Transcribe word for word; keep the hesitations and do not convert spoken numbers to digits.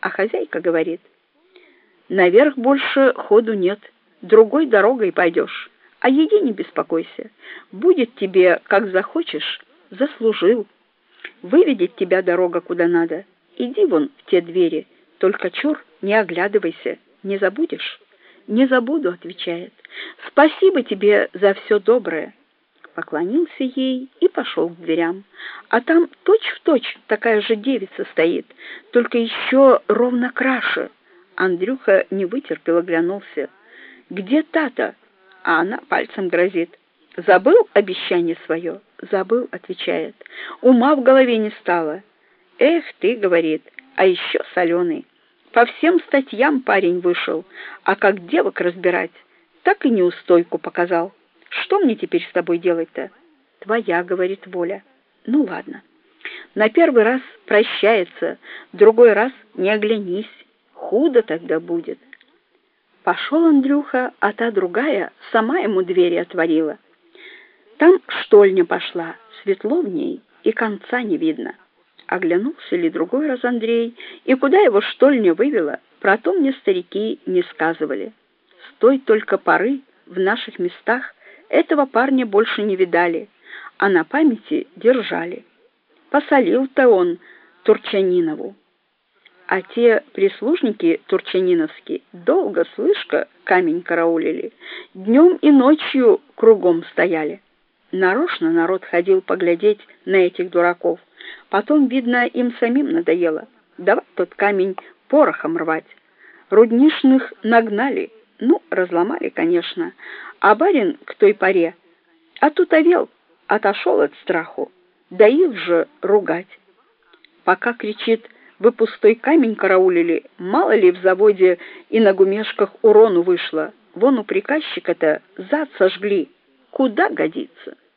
А хозяйка говорит: наверх больше ходу нет, другой дорогой пойдешь. О еде не беспокойся, будет тебе, как захочешь, заслужил. Выведет тебя дорога куда надо, иди вон в те двери, только чур не оглядывайся, не забудешь? Не забуду, отвечает. Спасибо тебе за все доброе. Поклонился ей и пошел к дверям, а там точь-в-точь такая же девица стоит, только еще ровно краше. Андрюха не вытерпел, оглянулся. Где та-то? А она пальцем грозит. Забыл обещание свое? Забыл, отвечает. Ума в голове не стало. Эх ты, говорит, а еще соленый. По всем статьям парень вышел, а как девок разбирать, так и неустойку показал. Что мне теперь с тобой делать-то? Твоя, говорит, воля. Ну ладно. На первый раз прощается, другой раз не оглянись. Худо тогда будет. Пошел Андрюха, а та другая сама ему двери отворила. Там штольня пошла, светло в ней и конца не видно. Оглянулся ли другой раз Андрей, и куда его штольня вывела, про то мне старики не сказывали. С той только поры в наших местах этого парня больше не видали, а на памяти держали. Посолил-то он Турчанинову. А те прислужники турчаниновские долго, слышка, камень караулили, днем и ночью кругом стояли. Нарочно народ ходил поглядеть на этих дураков. Потом, видно, им самим надоело. Давай тот камень порохом рвать. Руднишных нагнали, ну, разломали, конечно, а барин к той поре отутовел, отошел от страху, да их же ругать. Пока, кричит, вы пустой камень караулили, мало ли в заводе и на гумешках урону вышло. Вон у приказчика-то зад сожгли. Куда годится?